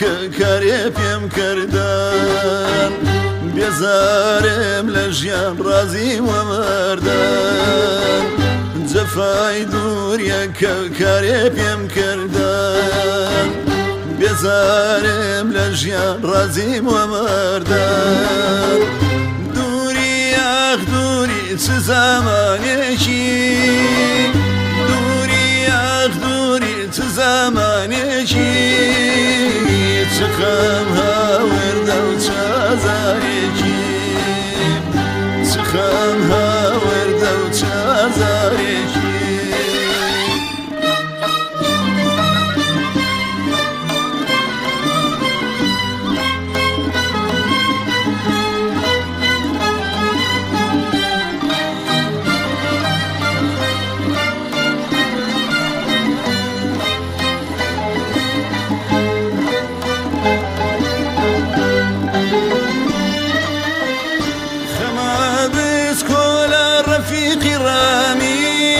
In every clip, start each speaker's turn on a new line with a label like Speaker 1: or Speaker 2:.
Speaker 1: کاری پیم کردن بیزارم لجیان رازی و مردن جفای دوریه کاری پیم کردن بیزارم لجیان رازی و مردن دوری اخ دوری چه زمانیشی دوری اخ دوری چه زمانیشی چخم هاورده و چازارێکی چخم هاورده و چازارێکی رفيقي رامي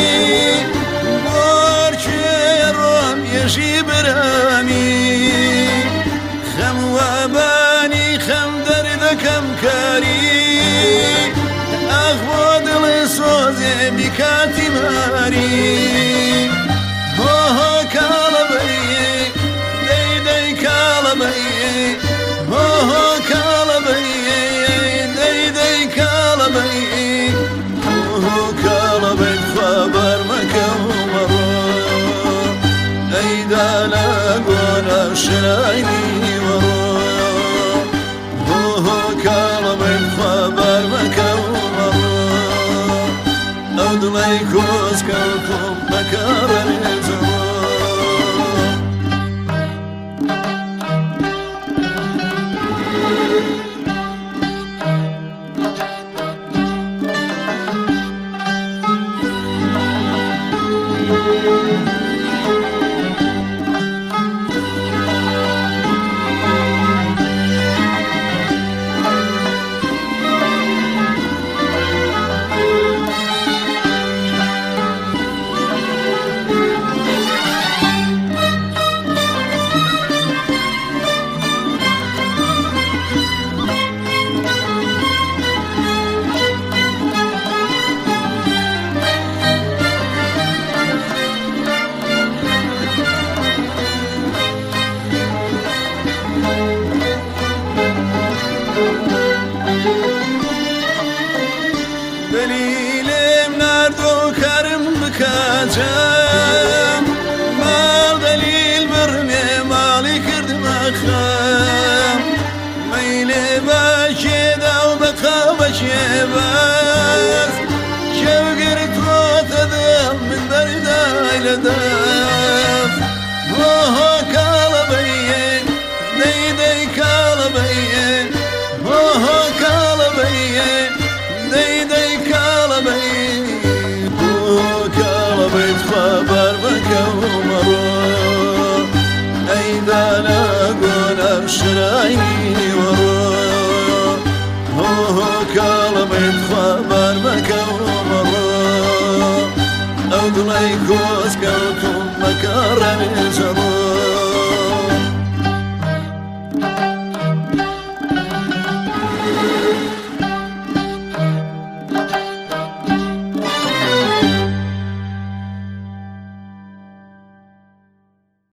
Speaker 1: بورشي روم يجيب رامي خم واباني خم دردكم كاري أخوض لصوزي بكاتي ماري هو كالبي دي دي كالبي هو كالبي دي دي كالبي كالبك خبر مكومرو ايدا لقونا شرايني مرو كالبك خبر مكومرو او دميكوز كالكم مكارن زمو دلیلم نردو کرم بکجم